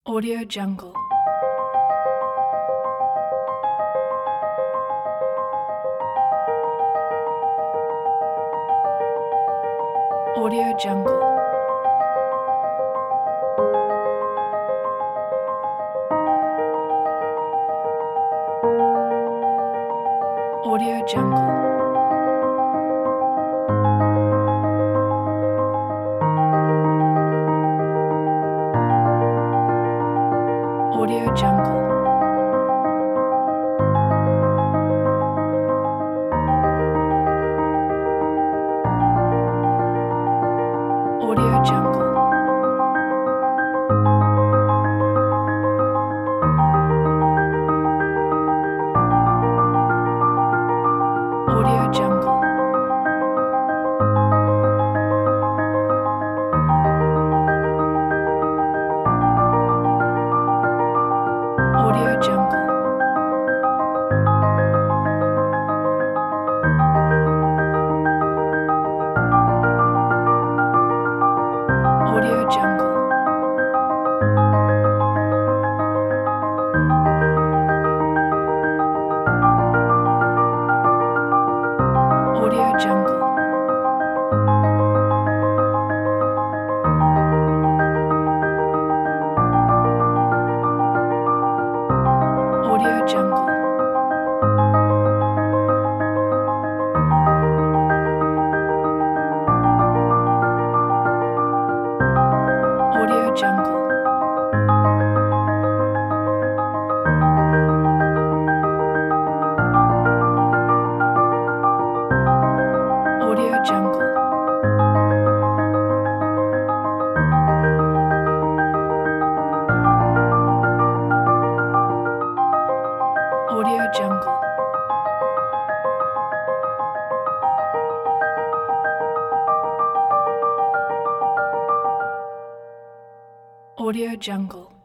Audio Jungle. Audio Jungle. Audio Jungle. Audio Jungle. Audio Jungle. Audio Jungle. Audio Jungle. Audio Jungle. Audio Jungle. Audio Jungle. Audio Jungle. Audio Jungle. Audio Jungle. Audio Jungle.